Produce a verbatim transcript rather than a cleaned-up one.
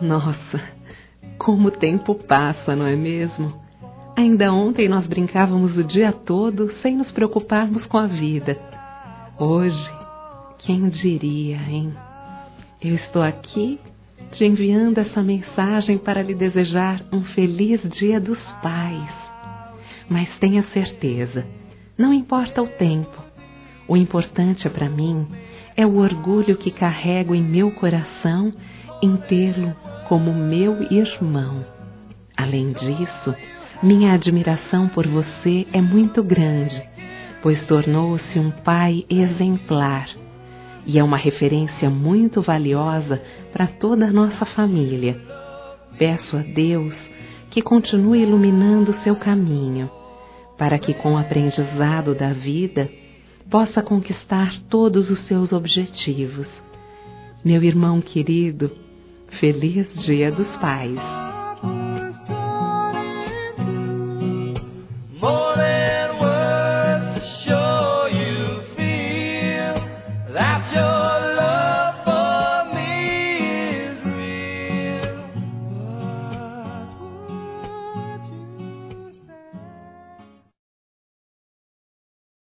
Nossa, como o tempo passa, não é mesmo? Ainda ontem nós brincávamos o dia todo sem nos preocuparmos com a vida. Hoje, quem diria, hein? Eu estou aqui te enviando essa mensagem para lhe desejar um feliz Dia dos Pais. Mas tenha certeza, não importa o tempo. O importante para mim é o orgulho que carrego em meu coração em tê-lo como meu irmão. Além disso, minha admiração por você é muito grande, pois tornou-se um pai exemplar e é uma referência muito valiosa para toda a nossa família. Peço a Deus que continue iluminando seu caminho, para que com o aprendizado da vida possa conquistar todos os seus objetivos. Meu irmão querido, feliz Dia dos Pais!